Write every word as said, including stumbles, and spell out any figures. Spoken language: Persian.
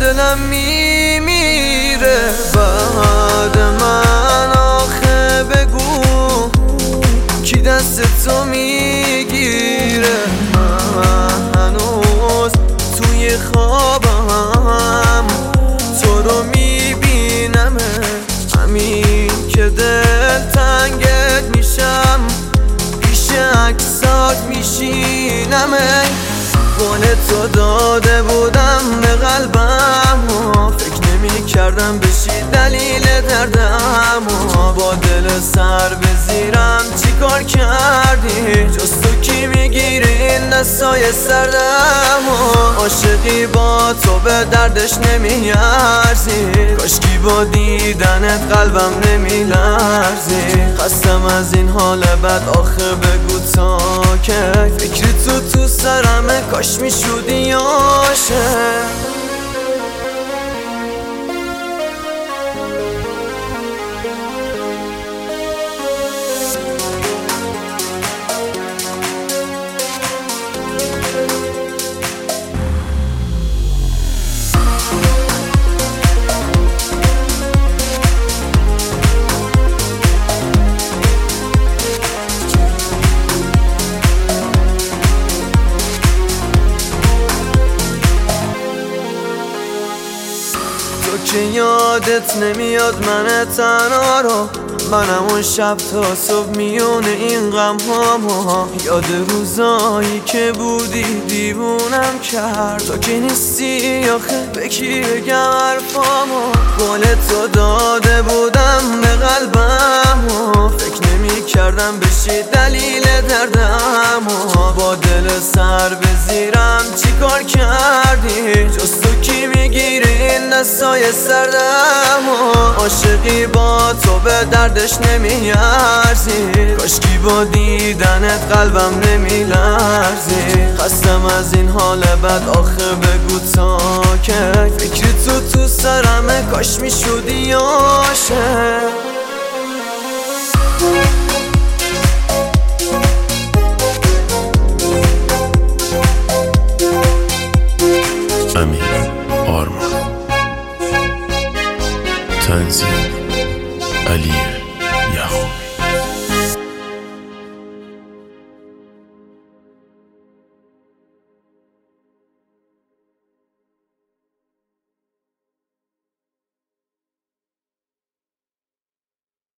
دلم میمیره بعد من. آخه بگو کی دست تو میگیره؟ من هنوز توی خوابم تو رو میبینم، همین که دل تنگت میشم پیش عکسات میشینم. قول تو داده بودم به قلبم و فکر نمی کردم بشی دلیل دردم و با دل سر به زیرم چی کار کردی؟ جز تو کی میگیری این دستای سردم و عاشقی با تو به دردش نمیارزی، کاشکی با دیدنت قلبم نمیلرزی. خستم از این حال بد، آخه بگو تا که فکر تو تو سرمه، کاش میشودی عاشق. تو که یادت نمیاد من تنها رو، منم اون شب تا صبح میونه این غم هامو. یاد روزایی که بودی دیوونم کرد، تو که نیستی آخه به کی بگم حرفامو. قول تو داده بودم به قلبم و فکر نمی کردم بشی دلیل دردم و با دل سر به زیرم چی کار کردی؟ جز تو کی میگیری این دستای سردم و عاشقی با تو به دردش نمیارزی، کاشکی با دیدنت قلبم نمیلرزی. خستم از این حال بد، آخه بگو تا که فکر تو تو سرمه، کاش میشودی عاشق.